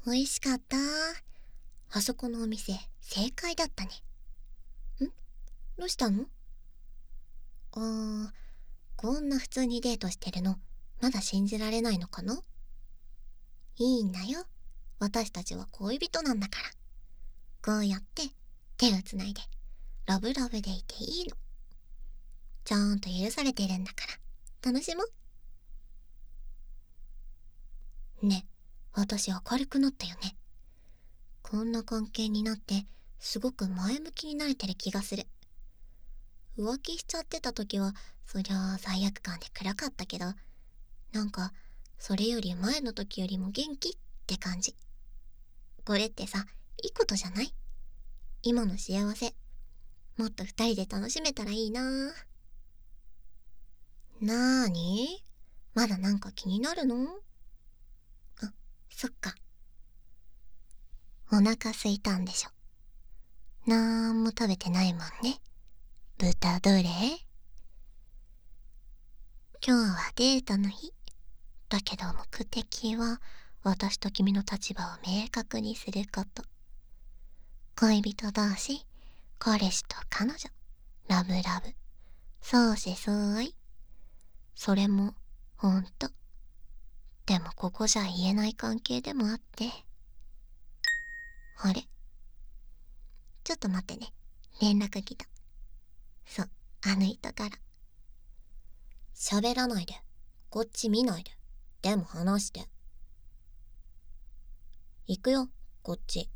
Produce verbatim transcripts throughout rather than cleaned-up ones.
美味しかった。あそこのお店、正解だったね。ん？どうしたの？あー、こんな普通にデートしてるの、まだ信じられないのかな？いいんだよ。私たちは恋人なんだから。こうやって手をつないで、ラブラブでいていいの。ちゃんと許されてるんだから、楽しもう。ね、私明るくなったよね。こんな関係になって、すごく前向きになれてる気がする。浮気しちゃってた時は、そりゃあ罪悪感で暗かったけど、なんか、それより前の時よりも元気って感じ。これってさ、いいことじゃない？今の幸せ、もっと二人で楽しめたらいいなぁ。なーに？まだなんか気になるの？あ、そっか。お腹空いたんでしょ。なんも食べてないもんね。豚どれ？今日はデートの日。だけど目的は、私と君の立場を明確にすること。恋人同士、彼氏と彼女、ラブラブ、相思相愛。それも、ほんと。でもここじゃ言えない関係でもあって。あれ？ちょっと待ってね。連絡来た。そう、あの人から。喋らないで。こっち見ないで。でも話して。行くよ、こっち。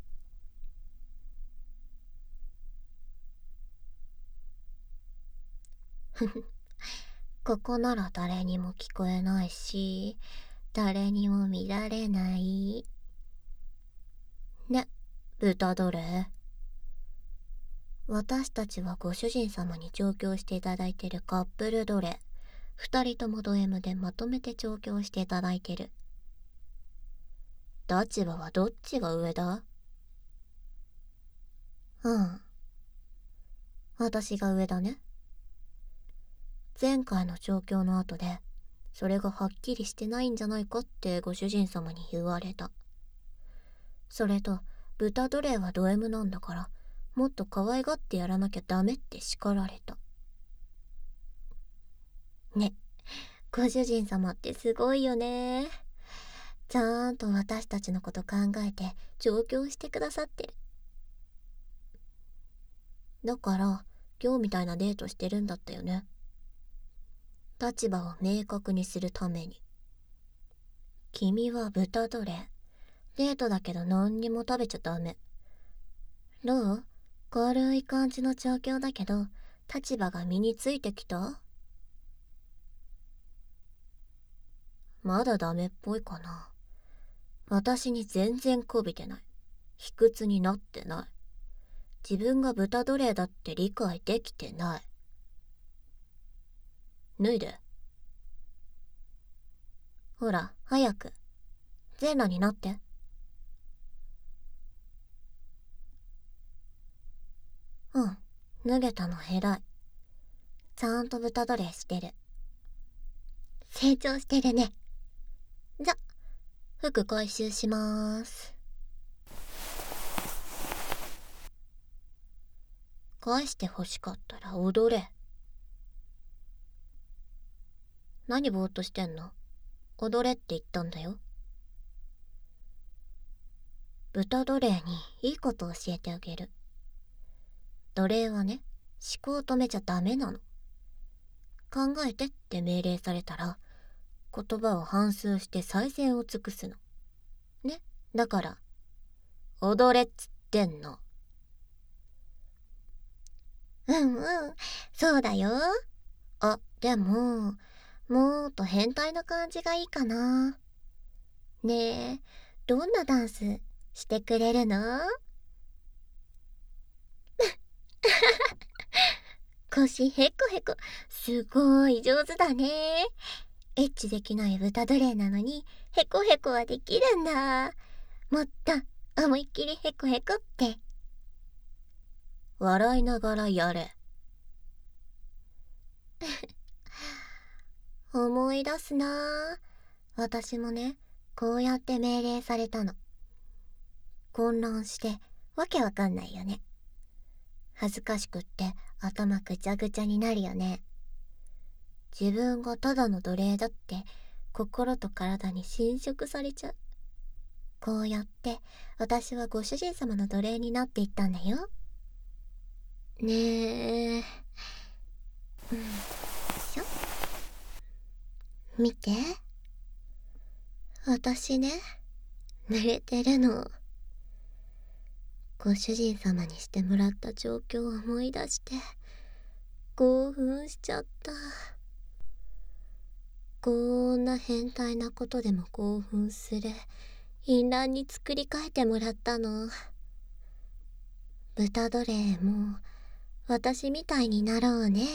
ふふ。ここなら誰にも聞こえないし、誰にも見られない。ね、豚どれ？私たちはご主人様に調教していただいてるカップル奴隷。二人ともド M でまとめて調教していただいてる。立場はどっちが上だ？うん。私が上だね。前回の調教の後で、それがはっきりしてないんじゃないかってご主人様に言われた。それと、豚奴隷はド M なんだから、もっと可愛がってやらなきゃダメって叱られた。ね、ご主人様ってすごいよね。ちゃんと私たちのこと考えて調教してくださってる。だから、今日みたいなデートしてるんだったよね。立場を明確にするために。君は豚奴隷。デートだけど何にも食べちゃダメ。どう？軽い感じの調教だけど、立場が身についてきた？まだダメっぽいかな。私に全然こびてない。卑屈になってない。自分が豚奴隷だって理解できてない。脱いで。ほら、早く。全裸になって。うん、脱げたの偉い。ちゃんと豚奴隷してる。成長してるね。じゃ、服回収しまーす。返して欲しかったら踊れ。何ぼーっとしてんの？踊れって言ったんだよ。豚奴隷にいいこと教えてあげる。奴隷はね、思考を止めちゃダメなの。考えてって命令されたら、言葉を反芻して最善を尽くすの。ね、だから、踊れっつってんの。うんうん、そうだよ。あ、でも、もっと変態な感じがいいかな。ねえ、どんなダンスしてくれるの？腰へこへこ、すごい上手だね。エッチできない豚奴隷なのに、へこへこはできるんだ。もっと思いっきりへこへこって。笑いながらやれ。思い出すなぁ。私もね、こうやって命令されたの。 混乱してわけわかんないよね。恥ずかしくって頭ぐちゃぐちゃになるよね。自分がただの奴隷だって心と体に侵食されちゃう。こうやって私はご主人様の奴隷になっていったんだよ。ねえ、うんしょ見て、私ね、濡れてるの。ご主人様にしてもらった状況を思い出して興奮しちゃった。こんな変態なことでも興奮する淫乱に作り変えてもらったの。豚奴隷も私みたいになろうね。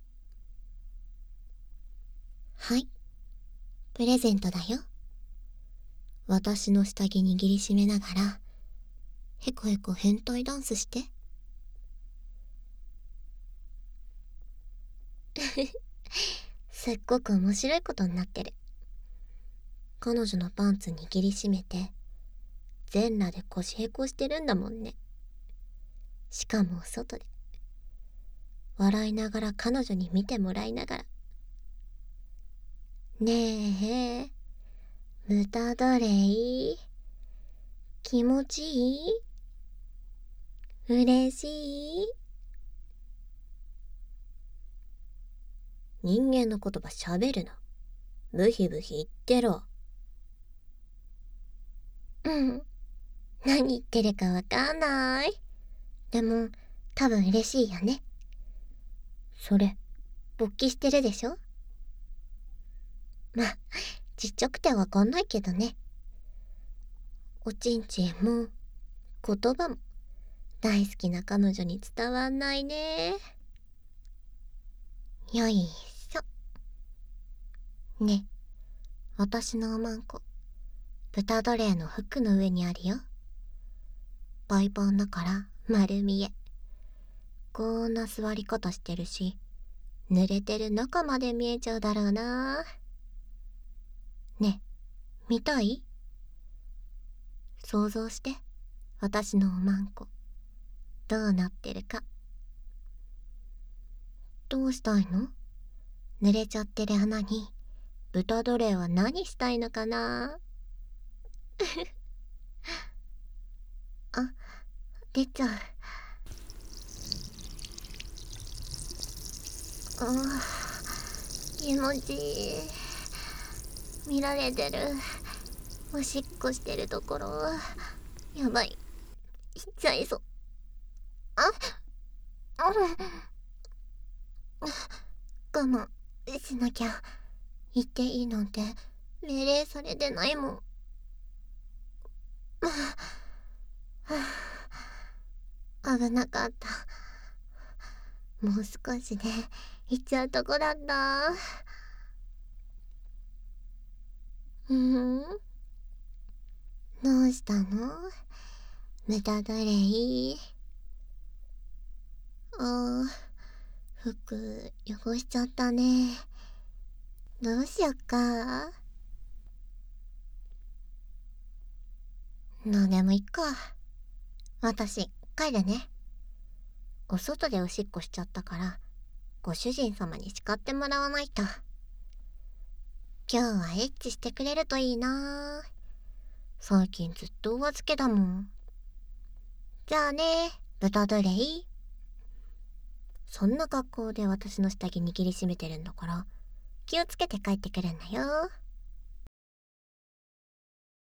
はい、プレゼントだよ。私の下着握りしめながらへこへこ変態ダンスして。すっごく面白いことになってる。彼女のパンツ握りしめて全裸で腰へこしてるんだもんね。しかも外で笑いながら彼女に見てもらいながら。ねえ、豚奴隷気持ちいい？嬉しい？人間の言葉喋るな。ブヒブヒ言ってろ。うん。何言ってるかわかんない。でも、多分嬉しいよね。それ、勃起してるでしょ？まあ、ちっちゃくてわかんないけどね。おちんちんも、言葉も、大好きな彼女に伝わんないね。よいしょ。ね、私のおまんこ、豚奴隷の服の上にあるよ。バイパンだから丸見え。こんな座り方してるし、濡れてる中まで見えちゃうだろうな。ね、見たい？想像して、私のおまんこ、どうなってるか。どうしたいの？濡れちゃってる穴に、豚奴隷は何したいのかな。あ、出ちゃう。ああ、気持ちいい。見られてる。おしっこしてるところ。やばい。いっちゃいそう。あ、うん。我慢しなきゃ。言っていいなんて命令されてないもん。危なかった。もう少しで行っちゃうとこだった。うん？どうしたの？豚奴隷。ああ、服汚しちゃったね。どうしよっか。なんでもいっか。私帰るね。お外でおしっこしちゃったからご主人様に叱ってもらわないと。今日はエッチしてくれるといいな。最近ずっとお預けだもん。じゃあね、豚奴隷。そんな格好で私の下着握りしめてるんだから気をつけて帰ってくるんだよ。